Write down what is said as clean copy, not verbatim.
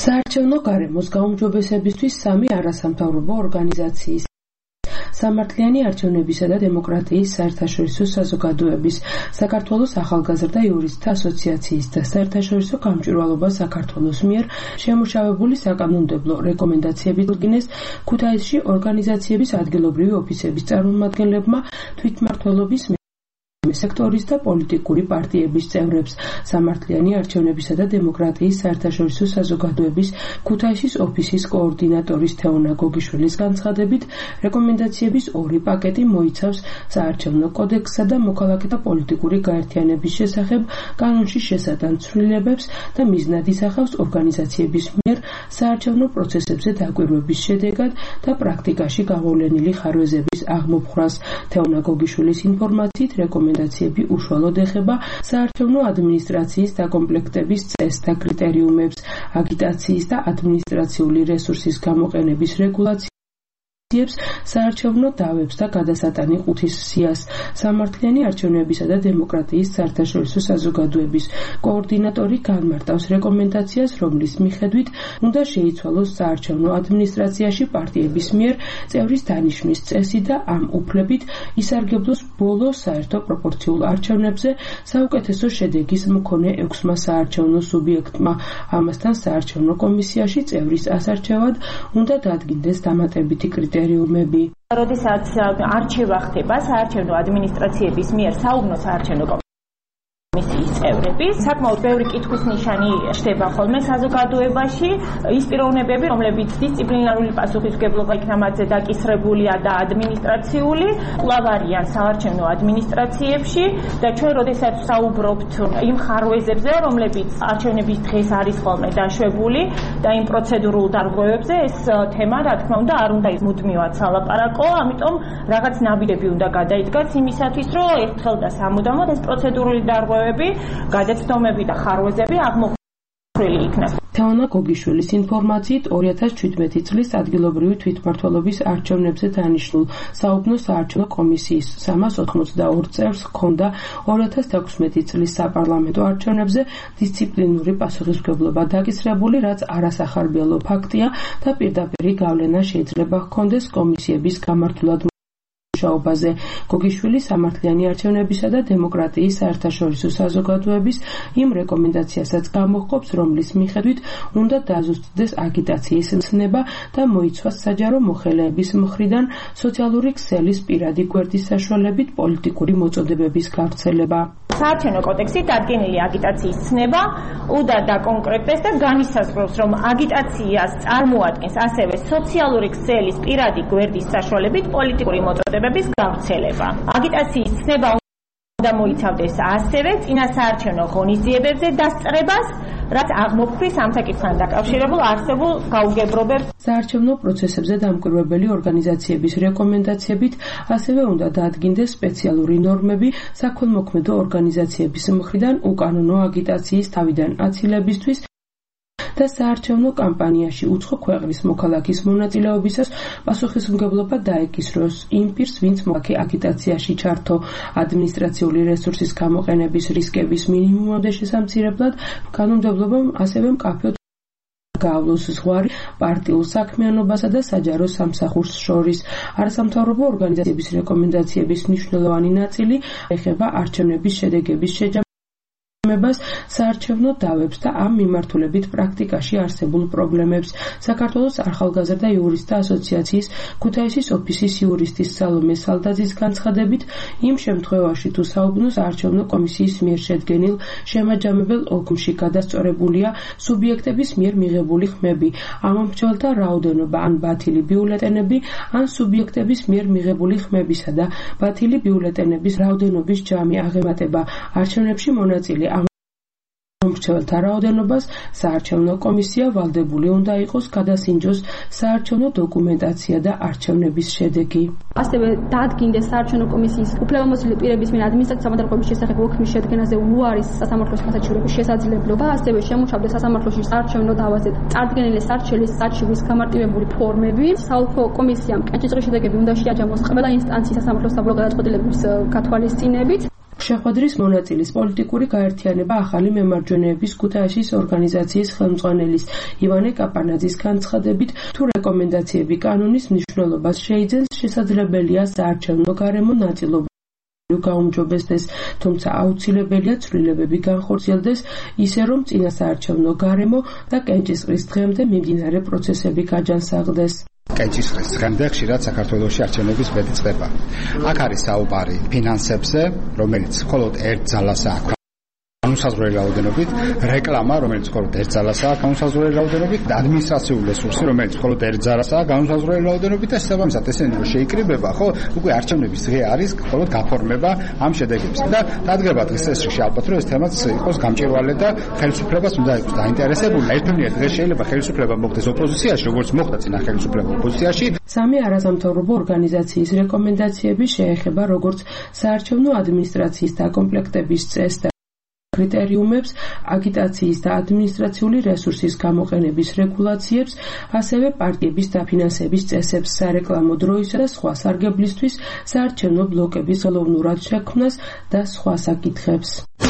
საარჩევნო გარემოს გაუმჯობესებისთვის სამი არასამთავრობო ორგანიზაციის სამართლიანი არჩევნებისა და დემოკრატიის საერთაშორისო საზოგადოების, საქართველოს ახალგაზრდა იურისტთა ასოციაციის და საერთაშორისო გამჭვირვალობა საქართველოს მიერ შემუშავებული საკანონმდებლო რეკომენდაციები წარდგინეს ქუთაისში ორგანიზაციების ადგილობრივი ოფისების წარმომადგენლებმა, თვითმმართველობის სექტორის და პოლიტიკური პარტიების წევრებს, სამართლიანი არჩევნებისა და დემოკრატიის საერთაშორისო საზოგადოების ქუთაისის ოფისის კოორდინატორის თეონა გოგიშვილის განცხადებით, რეკომენდაციების ორი პაკეტი მოიცავს საარჩევნო კოდექსსა და მოქალაქეთა პოლიტიკური გაერთიანების შესახებ კანონში შესატან ცვლილებებს და მიზნად ისახავს ორგანიზაციების მიერ საარჩევნო პროცესებზე დაკვირვების შედეგად და პრაქტიკაში გამოვლენილი ხარვეზების აღმოფხვრას. თეონა გოგიშვილის ინფორმაციით, რეკომენდაციები უშუალოდ ეხება საარჩევნო ადმინისტრაციის დაკომპლექტების წესს და კრიტერიუმებს, აგიტაციის და ადმინისტრაციული რესურსის გამოყენების რეგულაციას, საარჩევნო დავებს და გადასატანი ყუთის სიას. სამართლიანი არჩევნებისა და დემოკრატიის საერთაშორისო საზოგადოების კოორდინატორი განმარტავს რეკომენდაციას, რომლის მიხედვით უნდა შეიცვალოს საარჩევნო ადმინისტრაციაში პარტიების მიერ წევრის დანიშვნის წესი და ამ უფლებით ისარგებლოს ბოლო საერთო პროპორციულ არჩევნებზე საუკეთესო შედეგის მქონე 6-მა საარჩევნო სუბიექტმა. ამასთან საარჩევნო კომისიაში წევრის ასარჩევად უნდა დადგინდეს დამატებითი კრიტერიუმები. როდესაც არჩევა ხდება საარჩევნო ადმინისტრაციების მიერ საუბნო საარჩევნო კომისიის წევრები, საკმაოდ ბევრი კითხვის ნიშანი ხდება ხოლმე საზოგადოებაში. ის პიროვნებები, რომლებიც დისციპლინარული პასუხისმგებლობა იქნა მათზე დაკისრებულია და ადმინისტრაციული, კვლავ არიან საარჩევნო ადმინისტრაციებში და ჩვენ როდესაც საუბრობთ იმ ხარვეზებზე, რომლებიც არჩევნების დღეს არის ხოლმე დაშვებული და იმ პროცედურულ დარღვევებზე, ეს თემა, რა თქმა უნდა, არ უნდა მუდმივად სალაპარაკო, ამიტომ რაღაც ნაბიჯები უნდა გადაიდგას იმისათვის, რომ ერთხელ და სამუდამოდ ეს პროცედურული დარღვევები, გადაცდომები და ხარვეზები აღმოფხვრილი იქნას. თეონა გოგიშვილის ინფორმაციით 2017 წლის ადგილობრივი თვითმმართველობის არჩევნებზე დანიშნულ საუბნო საარჩევნო კომისიის 382 წევრს ჰქონდა 2016 წლის საპარლამენტო არჩევნებზე დისციპლინური პასუხისმგებლობა დაკისრებული, რაც არასახარბიელო ფაქტია და პირდაპირი გავლენა შეიძლება ჰქონდეს კომისიების გამართულად მუშაობაზე. გოგიშვილი სამართლიანი არჩევნებისა და დემოკრატიის საერთაშორისო საზოგადოების იმ რეკომენდაციასაც გამოჰყოფს, რომლის მიხედვით უნდა დაზუსტდეს აგიტაციის ცნება და მოიცვას საჯარო მოხელეების მხრიდან სოციალური ქსელის პირადი გვერდის საშუალებით პოლიტიკური მოწოდებების გავრცელება. საარჩევნო კოდექსში დადგენილი აგიტაციის ცნება უდარ დაკონკრეტდეს და განისაზღვროს, რომ აგიტაციას წარმოადგენს ასევე სოციალური ქსელის პირადი გვერდის საშუალებით პოლიტიკური მოწოდებების გავრცელება. აგიტაციის ცნება უნდა მოიცავდეს ასევე წინასაარჩევნო ღონისძიებებზე დასწრებას, რაც აღმოფხვის ამ საკითხთან დაკავშირებულ არსებულ გაუგებრობებს. საარჩევნო პროცესებზე დამკვირვებელი ორგანიზაციების რეკომენდაციებით ასევე უნდა დაადგინდეს სპეციალური ნორმები საქველმოქმედო ორგანიზაციების მხრიდან უკანონო აგიტაციის თავიდან აცილებისთვის და საარჩევნო კამპანიაში უცხო ქვეყნის მოქალაქის მონაწილეობისას პასუხისმგებლობა დაეკისროს იმ პირს, ვინც მოქალაქე აგიტაციაში ჩართო. ადმინისტრაციული რესურსის გამოყენების რისკების მინიმუმამდე შესამცირებლად კანონმდებლობამ ასევე მკაფიოდ გაავლოს ზღვარი პარტიულ საქმიანობასა და საჯარო სამსახურს შორის. არასამთავრობო ორგანიზაციების რეკომენდაციების მნიშვნელოვანი ნაწილი ეხება არჩევნების შედეგების საარჩევნო დავებს და ამ მიმართულებით პრაქტიკაში არსებულ პრობლემებს. საქართველოს ახალგაზრდა იურისტთა ასოციაციის ქუთაისის ოფისის იურისტის სალომე სალდაძის განცხადებით, იმ შემთხვევაში თუ საუბნოს არჩევნო კომისიის მიერ შედგენილ შემაჯამებელ ოლქში გადასწორებულია სუბიექტების მიერ მიღებული ხმები, ამომრჩეველთა რაოდენობა ან ბათილი ბიულეტენები, ან სუბიექტების მიერ მიღებული ხმებისა და ბათილი ბიულეტენების რაოდენობის ჯამი აღემატება არჩევნებში მონაწილე მომრჩეველთა რაოდენობას, საარჩევნო კომისია ვალდებული უნდა იყოს გადასინჯოს საარჩევნო დოკუმენტაცია და არჩევნების შედეგი. ასევე დაადგინდეს საარჩევნო კომისიის უფლებამოსილი პირების მიერ ადმინისტრაციული სამართლობის შესახებ ოქმის შედგენაზე უარის სასამართლოს გასაჩივრების შესაძლებლობა, ასევე შემუშავდეს სასამართლოში საარჩევნო დავაზე წარდგენილი სარჩელის არჩევის გამარტივებული ფორმები. საოლქო კომისიამ კენჭისყრის შედეგები უნდა შეაჯამოს ყველა ინსტანციის სასამართლოს საბოლოო გადაწყვეტილების გათვალისწინებით. შეხვედრის მონაწილის პოლიტიკური გაერთიანება ახალი მემარჯვენეების ქუთაისის ორგანიზაციის ხელმძღვანელის ივანე კაპანაძის განცხადებით, თუ რეკომენდაციები კანონის მნიშვნელობას შეიძენს, შესაძლებელია საარჩევნო გარემო ნაწილობრივ გაუმჯობესდეს, თუმცა აუცილებელია ცვლილებები განხორციელდეს ისე, რომ წინასაარჩევნო გარემო და კენჭისყრის დღემდე მიმდინარე პროცესები გაჯანსაღდეს. კენჭისყრის დღემდე ხშირად საქართველოში არჩევნების ბედი წყდება. აქ არის საუბარი ფინანსებზე, რომელიც მხოლოდ ერთ ძალასაა განუსაზღვრელი რაოდენობით, რეკლამა, რომელიც მხოლოდ ერთ ძალასაა განუსაზღვრელი რაოდენობით, ადმინისტრაციული რესურსი, რომელიც მხოლოდ ერთ ძალასაა განუსაზღვრელი რაოდენობით და შესაბამისად ესენი რომ შეიკრიბება, ხო, უკვე არჩევნების დღე არის მხოლოდ გაფორმება ამ შედეგებს. და დადგება დღეს წესრიგში ალბათ რომ ეს თემაც იყოს გამჭვირვალე და ხელისუფლებას უნდა იყოს დაინტერესებული. ერთგვარად დღეს შეიძლება ხელისუფლება მოხდეს ოპოზიციაში, როგორც მოხდა წინა ხელისუფლება ოპოზიციაში. სამი არასამთავრობო ორგანიზაციის რეკომენდაციები შეეხება როგორც საარჩევნო ადმინისტრაციის დაკომპლექტების წესს და კრიტერიუმებს, აგიტაციის და ადმინისტრაციული რესურსის გამოყენების რეგულაციებს, ასევე პარტიების დაფინანსების წესებს, სარეკლამო დროისა და სხვა სარგებლისთვის, საარჩევნო ბლოკების ხელოვნურად შექმნას და სხვა საკითხებს.